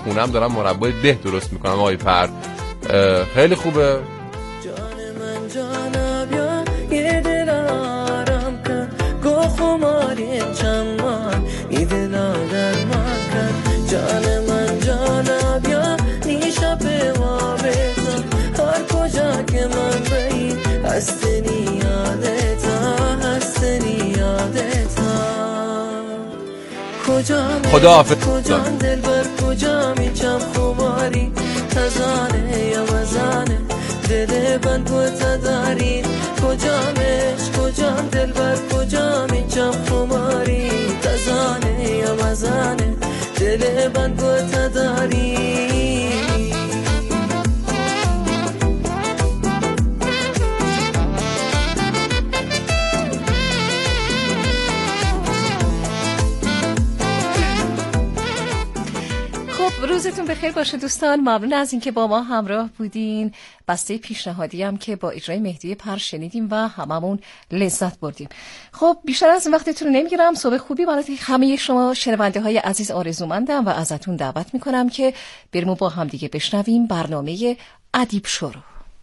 خونم دارم مربای ده درست میکنم آقای پر. خیلی خوبه. خدا حافظ. کجا دلبر کجا میچم خماری تزانه یا مزانه دل بند و تداری کجا دلبر کجا میچم خماری تزانه یا مزانه دل بند و تداری. روزتون بخیر باشه دوستان. ممنون از اینکه با ما همراه بودین. بسته پیشنهادی هم که با اجرای مهدی پر شنیدیم و هممون لذت بردیم. خب بیشتر از این وقتتون رو نمیگیرم. صبح خوبی برای همه شما شنونده های عزیز آرزومندم و ازتون دعوت میکنم که بریم با هم دیگه بشنویم برنامه ادیب شو رو.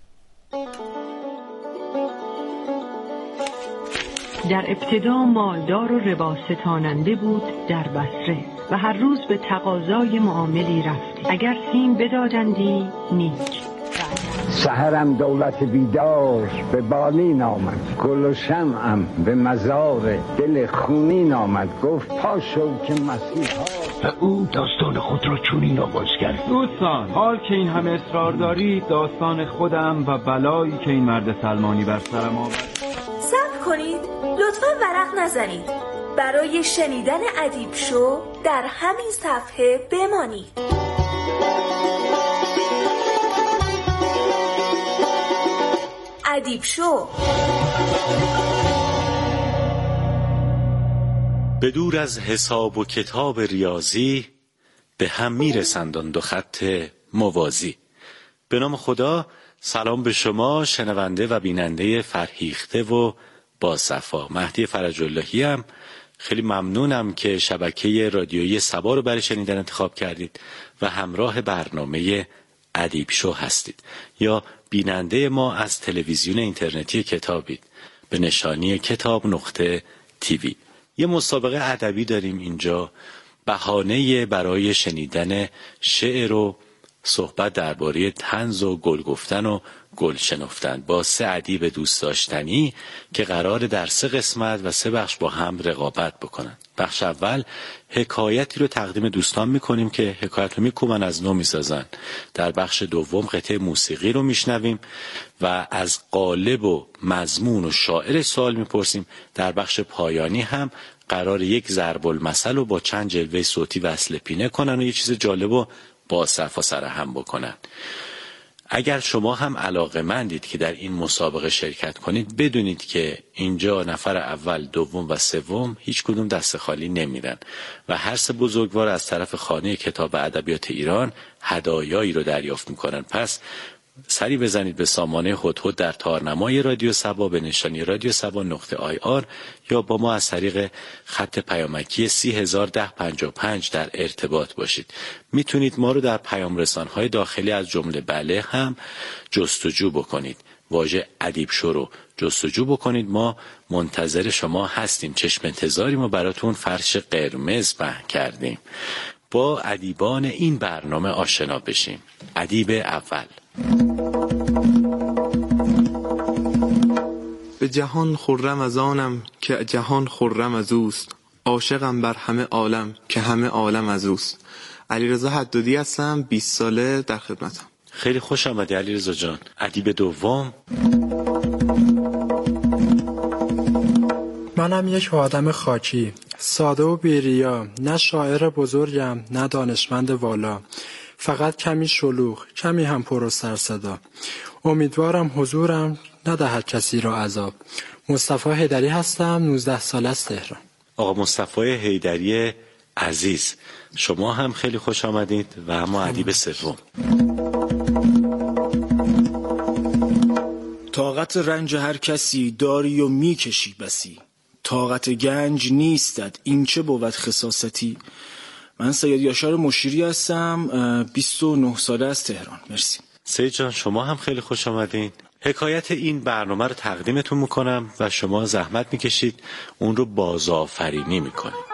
در ابتدا مالدار و ربا ستاننده بود در بصره و هر روز به تقاضای معاملی رفتی. اگر سیم بدادندی نیک. سحرم دولت بیدار به بالین آمد، گل و شمعم به مزار دل خونین آمد. گفت پاشو که مسیحا و او داستان خود را چنین آغاز کرد. دوستان، حال که این همه اصرار دارید داستان خودم و بلایی که این مرد سلمانی بر سرم آورد. صبر کنید، لطفاً ورق نزنید. برای شنیدن ادیب شو در همین صفحه بمانید. ادیب شو. به دور از حساب و کتاب ریاضی، به هم میرسند آن دو خط موازی. به نام خدا، سلام به شما شنونده و بیننده فرهیخته و با صفا. مهدی فرج اللهی ام. خیلی ممنونم که شبکه رادیویی سبا رو برای شنیدن انتخاب کردید و همراه برنامه ادیب شو هستید یا بیننده ما از تلویزیون اینترنتی کتابید به نشانی کتاب.tv. یه مسابقه ادبی داریم اینجا، بهانه برای شنیدن شعر و صحبت درباره طنز و گل گفتن و گل شنفتن با 3 ادیب دوست داشتنی که قراره در 3 قسمت و 3 بخش با هم رقابت بکنن. بخش اول حکایتی رو تقدیم دوستان میکنیم که حکایت رو میکوبن از نو میسازن. در بخش دوم قطعه موسیقی رو میشنویم و از قالب و مضمون و شاعر سوال میپرسیم. در بخش پایانی هم قرار یک ضرب المثل رو با چند جلوه صوتی وصل پینه کنن و یه چیز جالب و با صفا سر هم بکنن. اگر شما هم علاقه‌مندید که در این مسابقه شرکت کنید، بدونید که اینجا نفر اول، دوم و سوم هیچ کدوم دست خالی نمیرن و هر 3 بزرگوار از طرف خانه کتاب ادبیات ایران هدایایی رو دریافت میکنن. پس سری بزنید به سامانه هدهد در تارنمای رادیو سبا به نشانی رادیو سبا.ir یا با ما از طریق خط پیامکی 301055 در ارتباط باشید. میتونید ما رو در پیام رسانهای داخلی از جمله بله هم جستجو بکنید. واژه ادیب شو رو جستجو بکنید. ما منتظر شما هستیم. چشم انتظاری ما براتون فرش قرمز پهن کردیم. با ادیبان این برنامه آشنا بشیم. ادیب اول. به جهان خرم از آنم که جهان خرم از اوست، عاشقم بر همه عالم که همه عالم از اوست. علیرضا حدادی هستم، 20 ساله در خدمتم. خیلی خوش آمدی علیرضا جان. ادیب دوم. منم یک آدم خاکی، ساده و بی‌ریا، نه شاعر بزرگم نه دانشمند والا، فقط کمی شلوغ، کمی هم پر و سر صدا. امیدوارم حضورم ندهد کسی را عذاب. مصطفی حیدری هستم، 19 ساله از تهران. آقا مصطفی حیدری عزیز، شما هم خیلی خوش آمدید و اما ادیب سوم. طاقت رنج هر کسی داری و میکشی بسی، طاقت گنج نیستد این چه بود خصاصتی. من سید یاشار مشیری هستم، 29 ساله از تهران. مرسی. سید جان شما هم خیلی خوش آمدین. حکایت این برنامه رو تقدیمتون میکنم و شما زحمت میکشید اون رو بازآفرینی میکنید.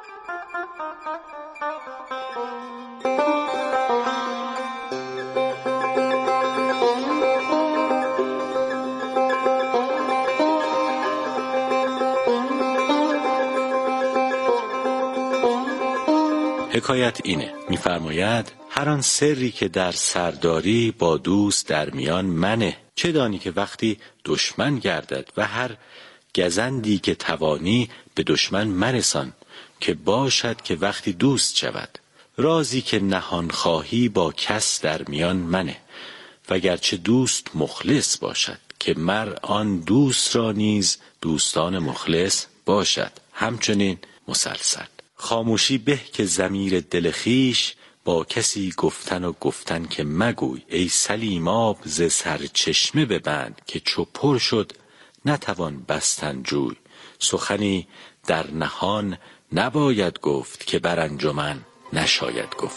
حکایت اینه، میفرماید هر آن سری که در سرداری با دوست در میان منه، چه دانی که وقتی دشمن گردد و هر گزندی که توانی به دشمن مرسان، که باشد که وقتی دوست شود. رازی که نهان خواهی با کس در میان منه، وگرچه دوست مخلص باشد، که مر آن دوست را نیز دوستان مخلص باشد. همچنین مسلسل. خاموشی به که ضمیر دل خویش، با کسی گفتن و گفتن که مگوی. ای سلیم آب ز سرچشمه ببند، که چو پر شد نتوان بستن جوی. سخنی در نهان نباید گفت، که بر انجمن نشاید گفت.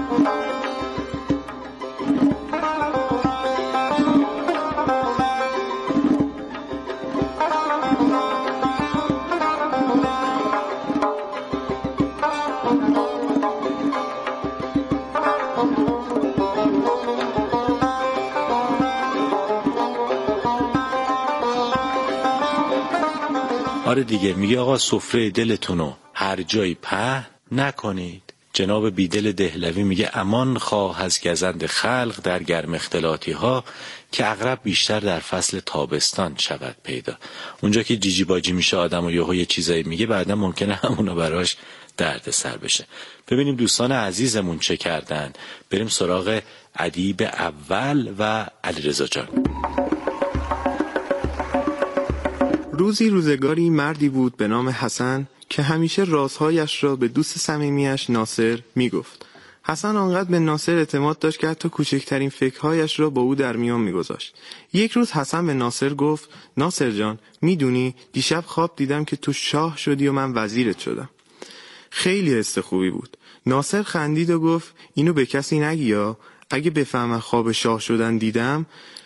آره دیگه، میگه آقا سفره دلتونو هر جایی پهن نکنید. جناب بیدل دهلوی میگه امان خواه از گزند خلق در گرم اختلاطی ها، که عقرب بیشتر در فصل تابستان شود پیدا. اونجا که جیجی باجی میشه آدم و یهو یه چیزایی میگه، بعدا ممکنه همونو براش درد سر بشه. ببینیم دوستان عزیزمون چه کردن. بریم سراغ ادیب اول و علیرضا جان. روزی روزگاری مردی بود به نام حسن که همیشه رازهایش را به دوست صمیمیش ناصر میگفت. حسن آنقدر به ناصر اعتماد داشت که حتی کوچکترین فکرهایش را با او در میان میگذاشت. یک روز حسن به ناصر گفت ناصر جان، میدونی دیشب خواب دیدم که تو شاه شدی و من وزیرت شدم. خیلی حس خوبی بود. ناصر خندید و گفت اینو به کسی نگی، یا اگه بفهمن خواب شاه شدن دیدم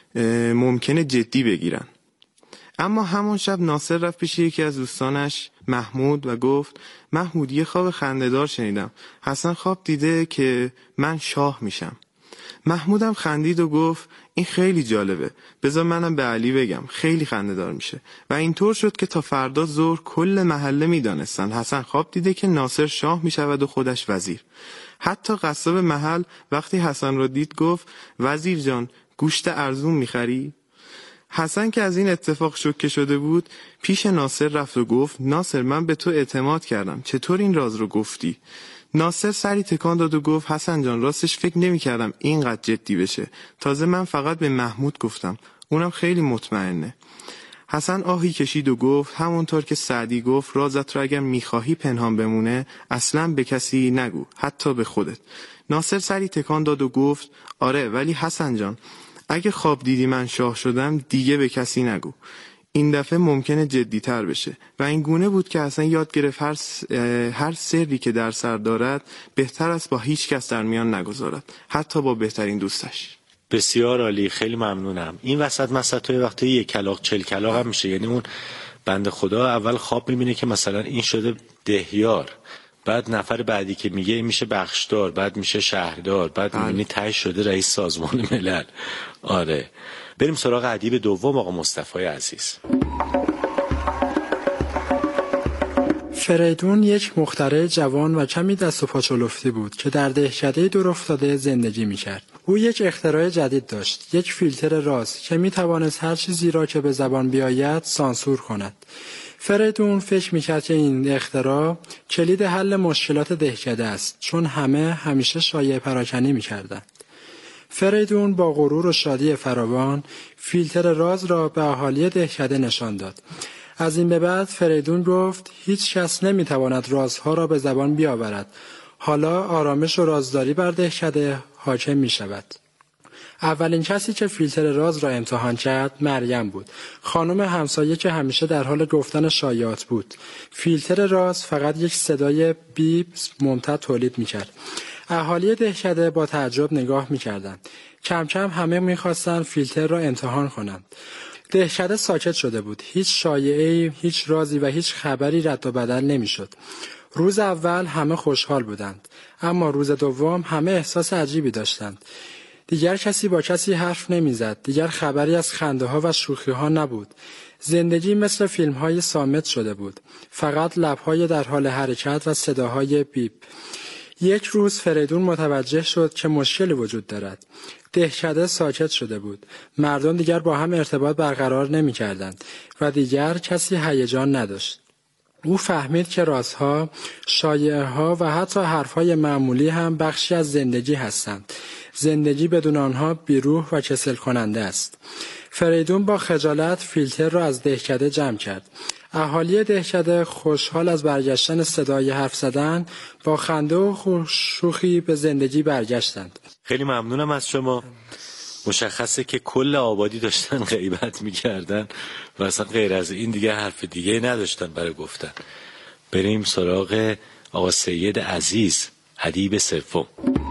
ممکنه جدی بگیرن. اما همون شب ناصر رفت پیش یکی از دوستانش محمود و گفت محمود یه خواب خنده‌دار شنیدم. حسن خواب دیده که من شاه میشم. محمودم خندید و گفت این خیلی جالبه، بذار منم به علی بگم، خیلی خنده‌دار میشه. و اینطور شد که تا فردا ظهر کل محله میدانستن حسن خواب دیده که ناصر شاه میشود و خودش وزیر. حتی قصاب محل وقتی حسن را دید گفت وزیر جان گوشت ارزون میخری؟ حسن که از این اتفاق شوکه شده بود پیش ناصر رفت و گفت ناصر من به تو اعتماد کردم، چطور این راز رو گفتی؟ ناصر سری تکان داد و گفت حسن جان راستش فکر نمی کردم اینقدر جدی بشه، تازه من فقط به محمود گفتم، اونم خیلی مطمئنه. حسن آهی کشید و گفت همونطور که سعدی گفت رازت رو اگر میخواهی پنهان بمونه اصلا به کسی نگو، حتی به خودت. ناصر سری تکان داد و گفت آره ولی حسن جان اگه خواب دیدی من شاه شدم دیگه به کسی نگو، این دفعه ممکنه جدی تر بشه. و این گونه بود که حسن یاد گرفت هر سری که در سر دارد بهتر است با هیچ کس در میان نگذارد، حتی با بهترین دوستش. بسیار عالی، خیلی ممنونم. این وسط مسطای وقتی یک کلاغ 40 کلاغ هم میشه، یعنی اون بنده خدا اول خواب میبینه که مثلا این شده دهیار، بعد نفر بعدی که میگه این میشه بخشدار، بعد میشه شهردار، بعد میبینی تهش شده رئیس سازمان ملل. آره بریم سراغ ادیب دوم آقا مصطفی عزیز. فریدون یک مخترع جوان و کمی دست و پا چلفتی بود که در دهکده دور افتاده زندگی میکرد. او یک اختراع جدید داشت، یک فیلتر راز که میتوانست هر چیزی را که به زبان بیاید سانسور کند. فریدون فکر میکرد که این اختراع کلید حل مشکلات دهکده است، چون همیشه شایعه پراکنی میکردند. فریدون با غرور و شادی فراوان فیلتر راز را به اهالی دهکده نشان داد. از این به بعد فریدون گفت هیچ کس نمیتواند رازها را به زبان بیاورد. حالا آرامش و رازداری بر دهکده حاکم می شود. اولین کسی که فیلتر راز را امتحان کرد مریم بود، خانم همسایه که همیشه در حال گفتن شایعات بود. فیلتر راز فقط یک صدای بیپ ممتد تولید میکرد. اهالی دهکده با تعجب نگاه میکردند. کم کم همه میخواستند فیلتر را امتحان کنند. دهکده ساکت شده بود. هیچ شایعه‌ای، هیچ رازی و هیچ خبری رد و بدل نمیشد. روز اول همه خوشحال بودند، اما روز دوم همه احساس عجیبی داشتند. دیگر کسی با کسی حرف نمیزد. دیگر خبری از خنده‌ها و شوخی‌ها نبود. زندگی مثل فیلم‌های صامت شده بود. فقط لب‌های در حال حرکت و صداهای بیپ. یک روز فریدون متوجه شد که مشکلی وجود دارد. دهکده ساکت شده بود. مردم دیگر با هم ارتباط برقرار نمی‌کردند و دیگر کسی هیجان نداشت. او فهمید که رازها، شایعه‌ها و حتی حرف‌های معمولی هم بخشی از زندگی هستند. زندگی بدون آنها بیروح و کسل کننده است. فریدون با خجالت فیلتر را از دهکده جمع کرد. اهالی دهکده خوشحال از برگشتن صدای حرف زدن با خنده و شوخی به زندگی برگشتند. خیلی ممنونم از شما. مشخصه که کل آبادی داشتن غیبت میکردن و اصلا غیر از این دیگه حرف دیگه نداشتن برای گفتن. بریم سراغ آقا سید عزیز، ادیب سوم.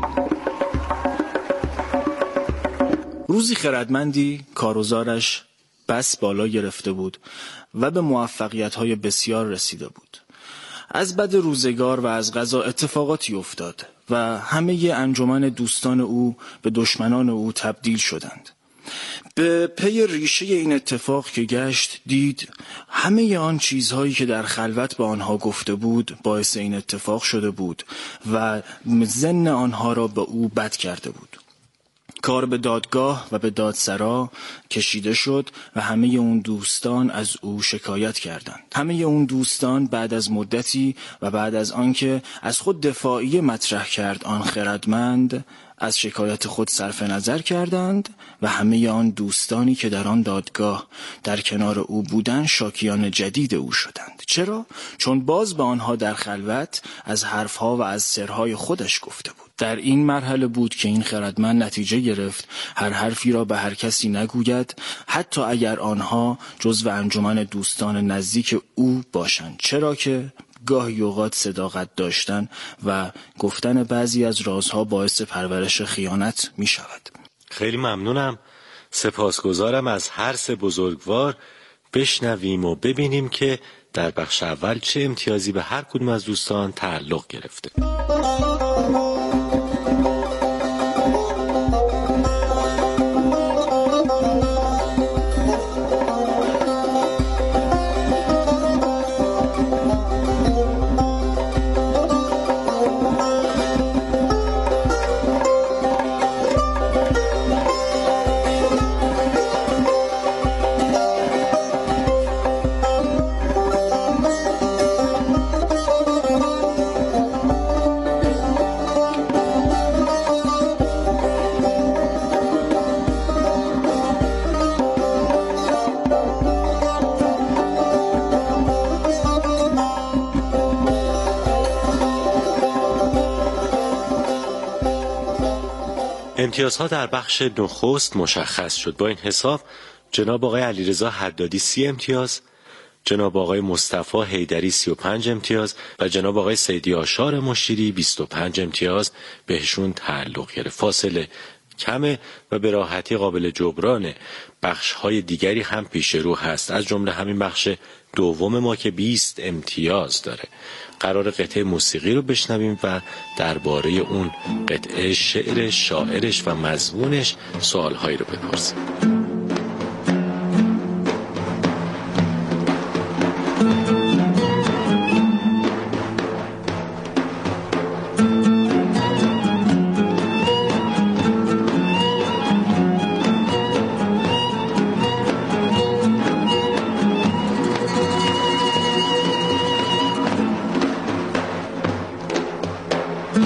روزی خردمندی کاروزارش بس بالا گرفته بود و به موفقیت‌های بسیار رسیده بود. از بد روزگار و از قضا اتفاقاتی افتاد و همه انجمن دوستان او به دشمنان او تبدیل شدند. به پی ریشه این اتفاق که گشت دید همه آن چیزهایی که در خلوت به آنها گفته بود باعث این اتفاق شده بود و ظن آنها را به او بد کرده بود. کار به دادگاه و به دادسرا کشیده شد و همه اون دوستان از او شکایت کردند. همه اون دوستان بعد از مدتی و بعد از آنکه از خود دفاعی مطرح کرد آن خردمند، از شکایت خود صرف نظر کردند و همه آن دوستانی که در آن دادگاه در کنار او بودند شاکیان جدید او شدند. چرا؟ چون باز به آنها در خلوت از حرفها و از سرهای خودش گفته بود. در این مرحله بود که این خردمند نتیجه گرفت هر حرفی را به هر کسی نگوید، حتی اگر آنها جزو انجمن دوستان نزدیک او باشند. چرا که گاهی اوقات صداقت داشتن و گفتن بعضی از رازها باعث پرورش خیانت می شود. خیلی ممنونم. سپاسگزارم از هر سه بزرگوار. بشنویم و ببینیم که در بخش اول چه امتیازی به هر کدوم از دوستان تعلق گرفته. امتیازها در بخش نخست مشخص شد. با این حساب جناب آقای علیرضا حدادی 30 امتیاز، جناب آقای مصطفی حیدری 35 امتیاز و جناب آقای سیدی آشار مشیری 25 امتیاز بهشون تعلق گرفت. فاصله کمه و به راحتی قابل جبران. بخش‌های دیگری هم پیش رو هست، از جمله همین بخش دوم ما که 20 امتیاز داره. قرار قطعه موسیقی رو بشنویم و درباره اون قطعه شعر شاعرش و مضمونش سوالهایی رو بپرسیم.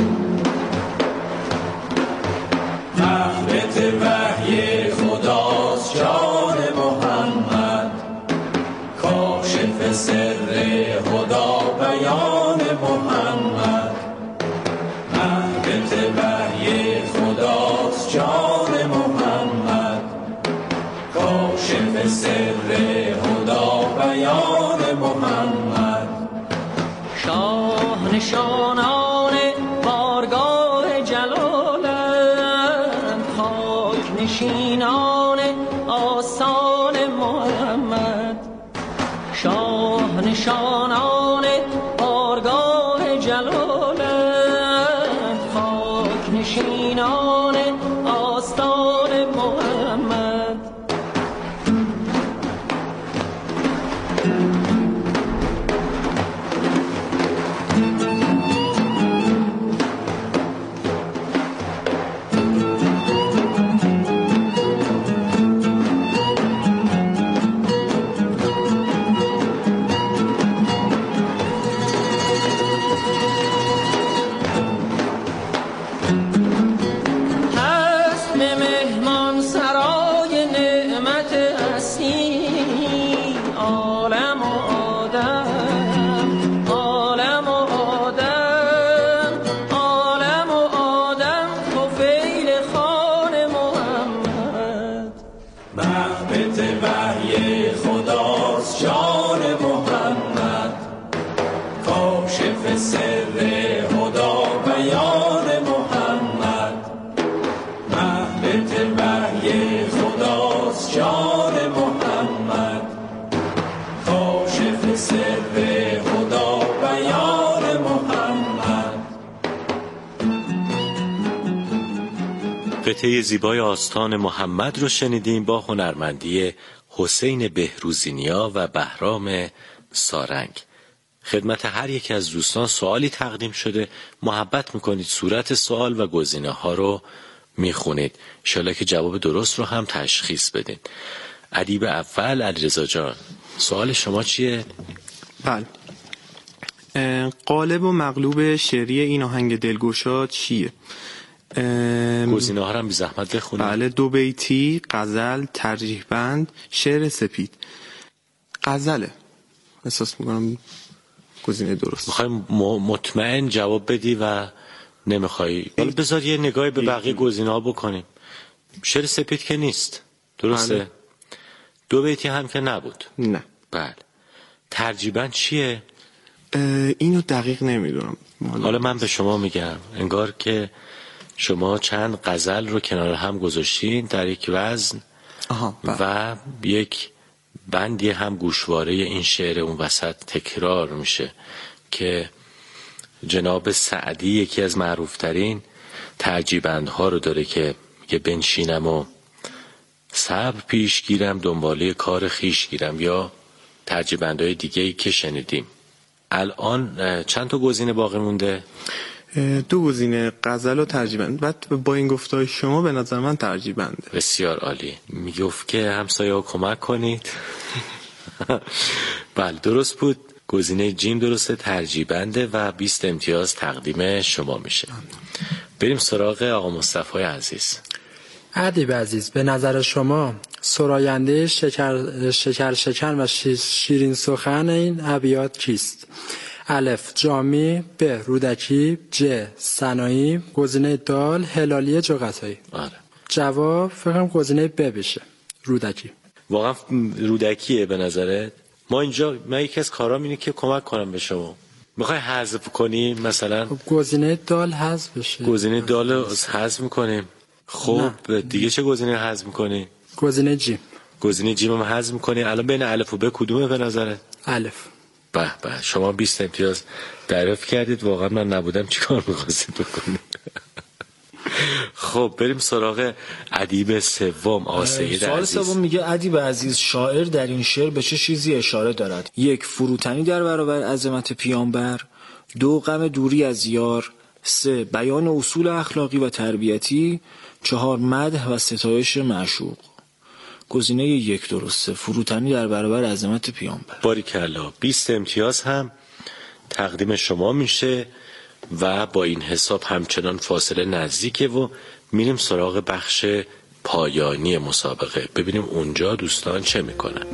وحی خدا نشینان آستان محمد، شاه نشانان بارگاه جلالت، خاک نشینان آستان محمد. قطعه زیبای آستان محمد رو شنیدیم با هنرمندی حسین بهروزینیا و بهرام سارنگ. خدمت هر یک از دوستان سوالی تقدیم شده، محبت میکنید صورت سوال و گزینه ها رو میخونید، انشالله که جواب درست رو هم تشخیص بدین. ادیب اول علیرضا جان، سوال شما چیه؟ بله، قالب و مقلوب شعری این آهنگ دلگشا چیه؟ گزینه ها رو هم بی زحمت بخونید. بله، 2 بیتی، غزل، ترجیح بند، شعر سپید. غزله احساس میکنم گزینه درست. میخوای مطمئن جواب بدی و نمیخوای؟ حالا بذار یه نگاهی به بقیه گزینه ها بکنیم. شعر سپید که نیست، درسته؟ بله. 2 بیتی هم که نبود. نه. بله. ترجیح بند چیه؟ اینو دقیق نمیدونم. حالا من به شما میگم، انگار که شما چند غزل رو کنار هم گذاشتین در یک وزن و یک بندی هم گوشواره این شعر اون وسط تکرار میشه که جناب سعدی یکی از معروفترین ترجیبندها رو داره که بنشینم و صبر پیش گیرم دنباله کار خیش گیرم، یا ترجیبندهای دیگه‌ای که شنیدیم. الان چند تا گزینه باقی مونده؟ 2 گزینه، غزل و ترجیح بند. بعد با این گفتهای شما به نظر من ترجیح بنده. بسیار عالی. میگفت که همسایه‌ها کمک کنید. بله درست بود. گزینه جیم درسته، ترجیح بنده و 20 امتیاز تقدیم شما میشه. بریم سراغ آقا مصطفی عزیز. ادیب عزیز، به نظر شما سراینده شکر و شیرین سخن این ابیات کیست؟ الف جامی، ب رودکی، ج سنایی، گزینه دال هلالی جغتایی. آره. جواب فکرم گزینه ب بشه، رودکی. واقعا رودکیه به نظرت؟ ما اینجا یکی از کارام اینه که کمک کنم به شما. میخوای حذف کنیم مثلا؟ گزینه دال حذف بشه. گزینه دال حذف میکنیم. خب دیگه چه گزینه حذف میکنی؟ گزینه جیم. گزینه جیم هم حذف میکنی. الان بین الف و ب کدومه به نظرت؟ الف. به شما 20 امتیاز دریافت کردید. واقعا من نبودم چیکار می‌خواستید بکنید؟ خب بریم سراغ ادیب سوم، آقا سید عزیز. سوال سوم میگه ادیب عزیز، شاعر در این شعر به چه چیزی اشاره دارد؟ 1 فروتنی در برابر عظمت پیامبر، 2 غم دوری از یار، 3 بیان اصول اخلاقی و تربیتی، 4 مدح و ستایش معشوق. گزینه 1 درسته، فروتنی در برابر عظمت پیامبر. باریکلا. 20 امتیاز هم تقدیم شما میشه و با این حساب همچنان فاصله نزدیکه و میریم سراغ بخش پایانی مسابقه، ببینیم اونجا دوستان چه میکنن.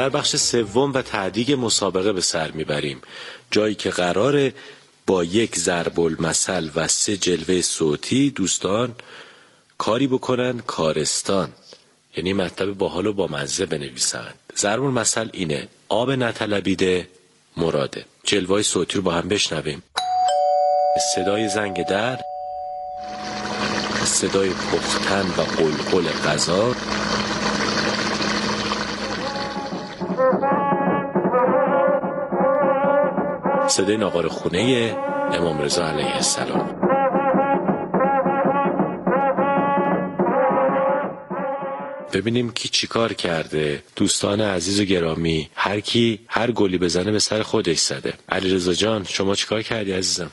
در بخش سوم و تعدیق مسابقه به سر میبریم، جایی که قراره با یک ضرب المثل و 3 جلوه صوتی دوستان کاری بکنن کارستان، یعنی مطلب باحال و با مزه بنویسن. ضرب المثل اینه: آب نطلبیده مراده. جلوه صوتی رو با هم بشنویم. صدای زنگ در، صدای پختن و قلقل غذا، صدای ناقار خونه امام رضا علیه السلام. ببینیم کی چی کار کرده. دوستان عزیز و گرامی، هر کی هر گلی بزنه به سر خودش زده. علیرضا جان شما چی کار کردی عزیزم؟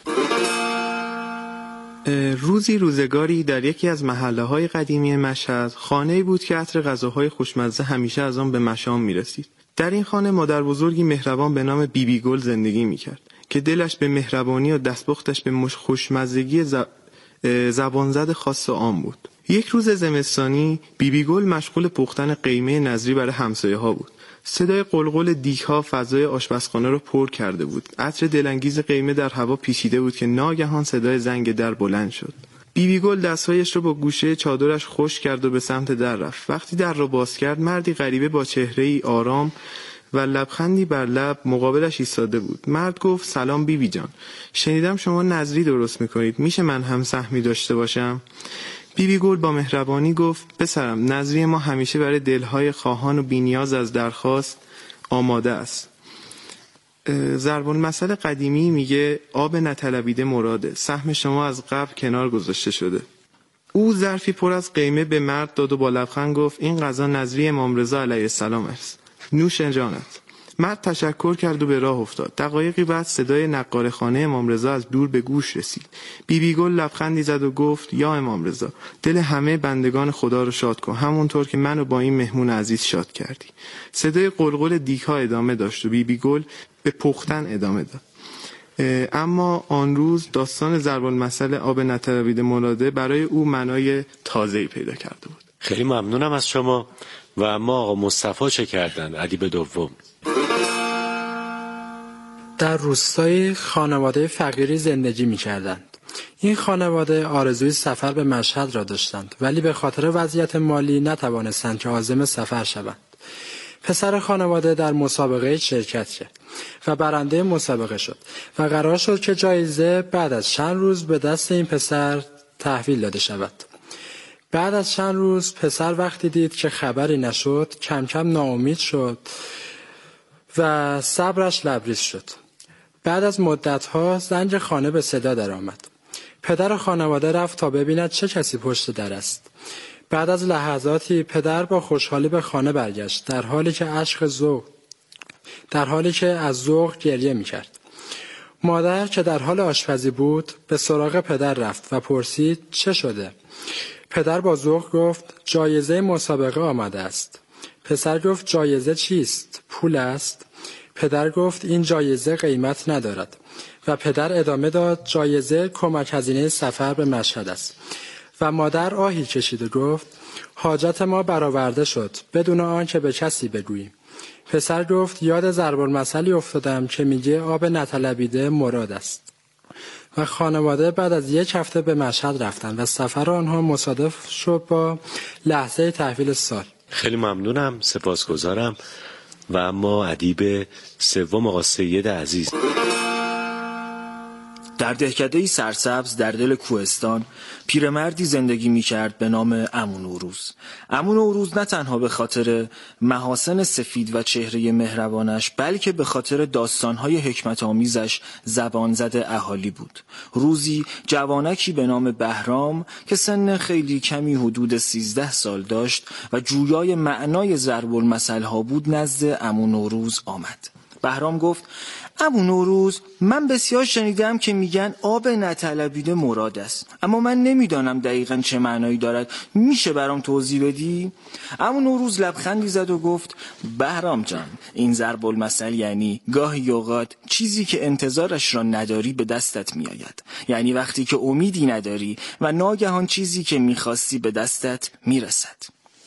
روزی روزگاری در یکی از محله‌های قدیمی مشهد خانه‌ای بود که عطر غذاهای خوشمزه همیشه از آن به مشام می‌رسید. در این خانه مادر بزرگی مهربان به نام بیبی گل زندگی می‌کرد که دلش به مهربانی و دستپختش به خوشمزگی زبانزد خاص آن بود. یک روز زمستانی بیبی گل مشغول پختن قیمه نظری برای همسایه‌ها بود. صدای قلقل دیگ‌ها فضای آشپزخانه را پر کرده بود. عطر دلانگیز قیمه در هوا پیچیده بود که ناگهان صدای زنگ در بلند شد. بیبی گل دستهایش را با گوشه چادرش خشک کرد و به سمت در رفت. وقتی در را باز کرد، مردی غریبه با چهره‌ای آرام و لبخندی بر لب مقابلش ایستاده بود. مرد گفت: سلام بیبی جان، شنیدم شما نظری درست می‌کنید. میشه من هم سهمی داشته باشم؟ بیبی گل با مهربانی گفت: پسرم، نظری ما همیشه برای دلهای خواهان و بی‌نیاز از درخواست آماده است. ضرب المثل قدیمی میگه آب نطلبیده مراده. سهم شما از قبل کنار گذاشته شده. او ظرفی پر از قیمه به مرد داد و با لبخند گفت: این غذا نظری امام رضا علیه السلام است. نوش جانت. مرد تشکر کرد و به راه افتاد. دقایقی بعد صدای نقار خانه امام رضا از دور به گوش رسید. بیبی گل لبخندی زد و گفت: یا امام رضا، دل همه بندگان خدا رو شاد کن، همونطور که منو با این مهمون عزیز شاد کردی. صدای قلقل دیگ‌ها ادامه داشت و بیبی گل به پختن ادامه داد. اما آن روز داستان ضرب المثل آب نطلبیده مراده برای او معنای تازه‌ای پیدا کرده بود. خیلی ممنونم از شما. و اما آقا مصطفی چه کردن؟ ادیب دوم. در روستای خانواده فقیری زندگی می‌کردند. این خانواده آرزوی سفر به مشهد را داشتند، ولی به خاطر وضعیت مالی نتوانستند که عازم سفر شوند. پسر خانواده در مسابقه شرکت کرد و برنده مسابقه شد و قرار شد که جایزه بعد از چند روز به دست این پسر تحویل داده شود. بعد از چند روز پسر وقتی دید که خبری نشد، کم کم ناامید شد و صبرش لبریز شد. بعد از مدت‌ها زنگ خانه به صدا درآمد. پدر خانواده رفت تا ببیند چه کسی پشت در است. بعد از لحظاتی پدر با خوشحالی به خانه برگشت، در حالی که از ذوق گریه می‌کرد. مادر که در حال آشپزی بود به سراغ پدر رفت و پرسید چه شده؟ پدر با ذوق گفت: جایزه مسابقه آمده است. پسر گفت: جایزه چیست؟ پول است؟ پدر گفت: این جایزه قیمت ندارد. و پدر ادامه داد: جایزه کمک هزینه سفر به مشهد است. و مادر آهی کشید و گفت: حاجت ما برآورده شد بدون آنکه به کسی بگوییم. پسر گفت: یاد ضرب المثلی افتادم که میگه آب نطلبیده مراد است. و خانواده بعد از 1 هفته به مشهد رفتند و سفر آنها مصادف شد با لحظه تحویل سال. خیلی ممنونم، سپاسگزارم. و اما ادیب سوم آقا سید عزیز. در دهکده‌ای سرسبز در دل کوهستان پیرمردی زندگی می‌کرد به نام عمو نوروز. عمو نوروز نه تنها به خاطر محاسن سفید و چهره مهربانش، بلکه به خاطر داستان‌های حکمت‌آمیزش زبان زده اهالی بود. روزی جوانکی به نام بهرام که سن خیلی کمی حدود 13 سال داشت و جویای معنای ضرب المثل‌ها بود نزد عمو نوروز آمد. بهرام گفت: عمو نوروز، من بسیار شنیدم که میگن آب نطلبیده مراد است، اما من نمیدانم دقیقاً چه معنایی دارد. میشه برام توضیح بدی؟ عمو نوروز لبخندی زد و گفت: بهرام جان، این ضرب المثل یعنی گاهی اوقات چیزی که انتظارش را نداری به دستت میآید. یعنی وقتی که امیدی نداری و ناگهان چیزی که میخواستی به دستت میرسد.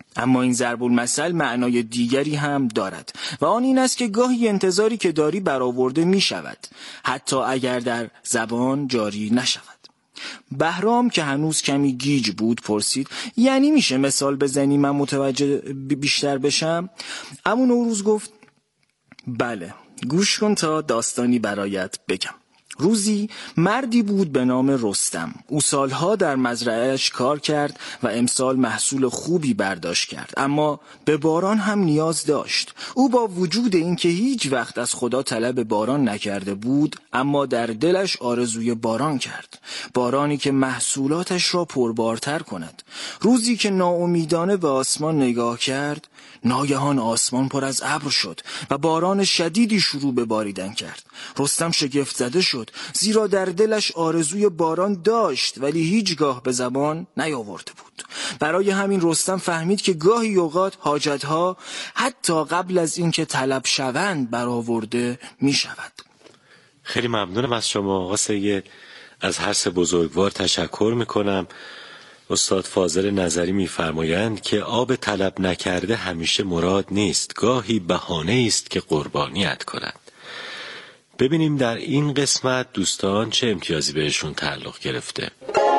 اما این ضرب المثل معنای دیگری هم دارد و آن این است که گاهی انتظاری که داری برآورده می شود، حتی اگر در زبان جاری نشود. بهرام که هنوز کمی گیج بود پرسید: یعنی میشه مثال بزنی من متوجه بیشتر بشم؟ عمو نوروز گفت: بله، گوش کن تا داستانی برایت بگم. روزی مردی بود به نام رستم. او سالها در مزرعه‌اش کار کرد و امسال محصول خوبی برداشت کرد، اما به باران هم نیاز داشت. او با وجود اینکه هیچ وقت از خدا طلب باران نکرده بود، اما در دلش آرزوی باران کرد، بارانی که محصولاتش را پربارتر کند. روزی که ناامیدانه به آسمان نگاه کرد، ناگهان آسمان پر از ابر شد و باران شدیدی شروع به باریدن کرد. رستم شگفت زده شد، زیرا در دلش آرزوی باران داشت ولی هیچگاه به زبان نیاورده بود. برای همین رستم فهمید که گاهی اوقات حاجتها حتی قبل از اینکه طلب شوند برآورده می شود. خیلی ممنونم از شما آقا سید. از هر سه بزرگوار تشکر میکنم. استاد فاضل نظری می‌فرمایند که آب طلب نکرده همیشه مراد نیست، گاهی بهانه است که قربانیت کند. ببینیم در این قسمت دوستان چه امتیازی بهشون تعلق گرفته.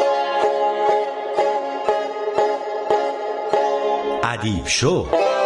ادیب شو.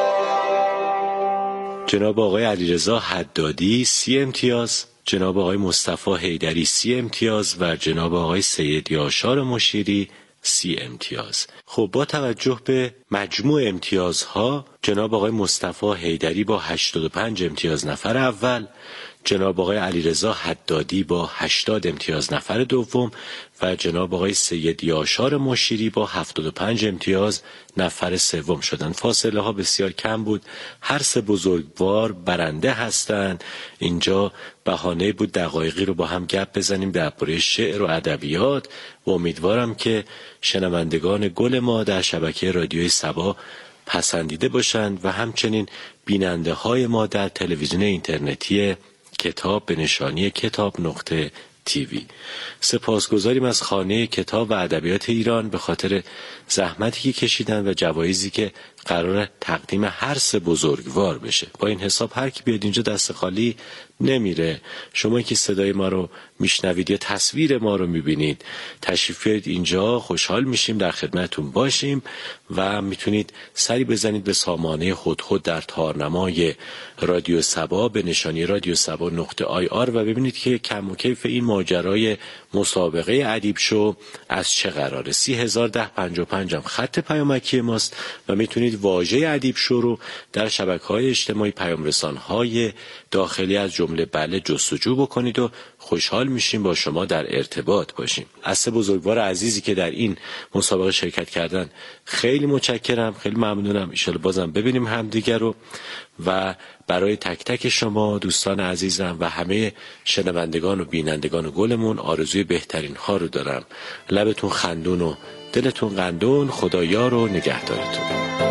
جناب آقای علیرضا حدادی 30 امتیاز، جناب آقای مصطفی حیدری 30 امتیاز و جناب آقای سید یاشار مشیری 30 امتیاز. خب با توجه به مجموع امتیازها، جناب آقای مصطفی حیدری با 85 امتیاز نفر اول، جناب آقای علیرضا حدادی با 80 امتیاز نفر دوم و جناب آقای سید یاشار مشیری با 75 امتیاز نفر سوم شدند. فاصله ها بسیار کم بود. هر سه بزرگوار برنده هستند. اینجا بهانه بود دقایقی رو با هم گپ بزنیم درباره شعر و ادبیات و امیدوارم که شنوندگان گل ما در شبکه رادیوی صبا پسندیده باشند و همچنین بیننده های ما در تلویزیون اینترنتی کتاب به نشانی کتاب.tv. سپاسگزاریم از خانه کتاب و ادبیات ایران به خاطر زحمتی که کشیدن و جوایزی که قرار تقدیم هر سه بزرگوار بشه. با این حساب هر کی بیاد اینجا دست خالی نمیره. شما که صدای ما رو میشنوید یا تصویر ما رو میبینید، تشریف بیارید اینجا، خوشحال میشیم در خدمتتون باشیم و میتونید سری بزنید به سامانه خود در تارنمای رادیو صبا به نشانی radiosaba.ir و ببینید که کم و کیف این ماجرای مسابقه ادیب شو از چه قراره. 301055 هم خط پیامکی ماست و میتونید واژه ادیب شو رو در شبکه‌های اجتماعی پیام رسان‌های داخلی از جمله بله جستجو بکنید و خوشحال میشیم با شما در ارتباط باشیم. از سه بزرگوار عزیزی که در این مسابقه شرکت کردن خیلی متشکرم، خیلی ممنونم. ان شاءالله بازم ببینیم همدیگر رو و برای تک تک شما دوستان عزیزم و همه شنوندگان و بینندگان گلمون آرزوی بهترین ها رو دارم. لبتون خندون و دلتون قندون. خدا یار و نگهدارتون.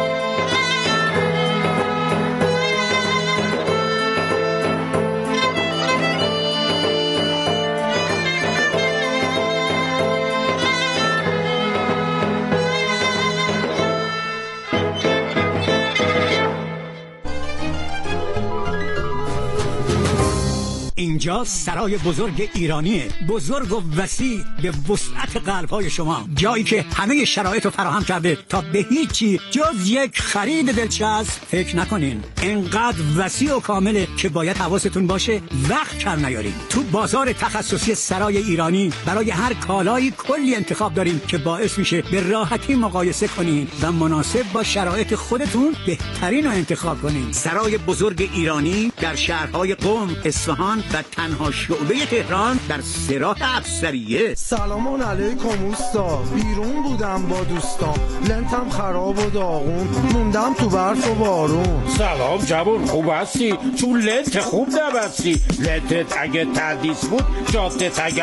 اینجا سرای بزرگ ایرانیه، بزرگ و وسیع به وسعت قلب‌های شما، جایی که همه شرایط رو فراهم کرده تا به هیچی جز یک خرید دلچسب فکر نکنین. اینقدر وسیع و کامله که باید حواستون باشه وقت کم نیارین. تو بازار تخصصی سرای ایرانی برای هر کالایی کلی انتخاب داریم که باعث میشه به راحتی مقایسه کنین و مناسب با شرایط خودتون بهترین رو انتخاب کنین. سرای بزرگ ایرانی در شهرهای قم، اصفهان و تنها شعبه تهران در سراح افسریه. سلام علیکم اوستا، بیرون بودم با دوستان، لنتم خراب و داغون، موندم تو برف و بارون. سلام جوون، خوب هستی؟ تو لنت خوب نبستی؟ لنتت اگه تردیس بود جادت اگه